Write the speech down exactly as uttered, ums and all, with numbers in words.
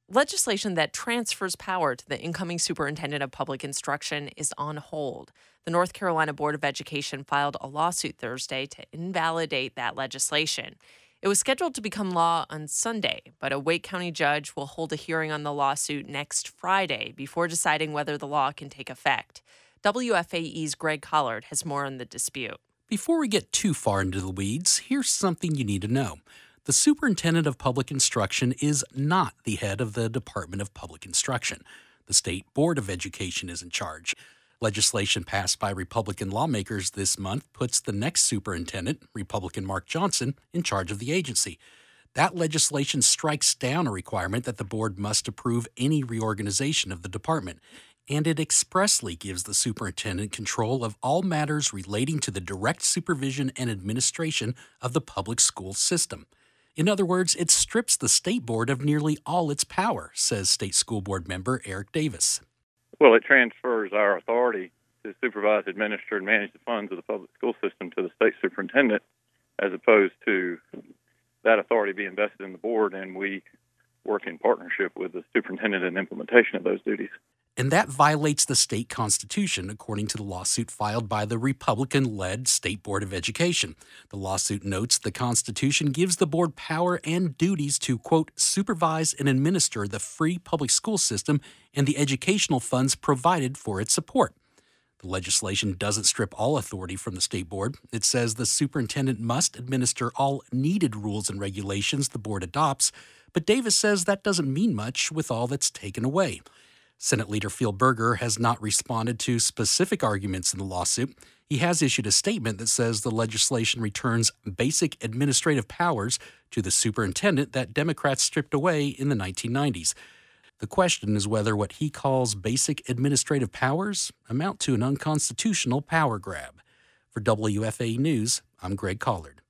Legislation that transfers power to the incoming superintendent of public instruction is on hold. The North Carolina Board of Education filed a lawsuit Thursday to invalidate that legislation. It was scheduled to become law on Sunday, but a Wake County judge will hold a hearing on the lawsuit next Friday before deciding whether the law can take effect. W F A E's Greg Collard has more on the dispute. Before we get too far into the weeds, here's something you need to know. The Superintendent of Public Instruction is not the head of the Department of Public Instruction. The State Board of Education is in charge. Legislation passed by Republican lawmakers this month puts the next superintendent, Republican Mark Johnson, in charge of the agency. That legislation strikes down a requirement that the board must approve any reorganization of the department, and it expressly gives the superintendent control of all matters relating to the direct supervision and administration of the public school system. In other words, it strips the state board of nearly all its power, says State School Board member Eric Davis. Well, it transfers our authority to supervise, administer, and manage the funds of the public school system to the state superintendent, as opposed to that authority being vested in the board, and we work in partnership with the superintendent in implementation of those duties. And that violates the state constitution, according to the lawsuit filed by the Republican-led State Board of Education. The lawsuit notes the Constitution gives the board power and duties to, quote, supervise and administer the free public school system and the educational funds provided for its support. The legislation doesn't strip all authority from the state board. It says the superintendent must administer all needed rules and regulations the board adopts, but Davis says that doesn't mean much with all that's taken away. Senate Leader Phil Berger has not responded to specific arguments in the lawsuit. He has issued a statement that says the legislation returns basic administrative powers to the superintendent that Democrats stripped away in the nineteen nineties. The question is whether what he calls basic administrative powers amount to an unconstitutional power grab. For W F A E News, I'm Greg Collard.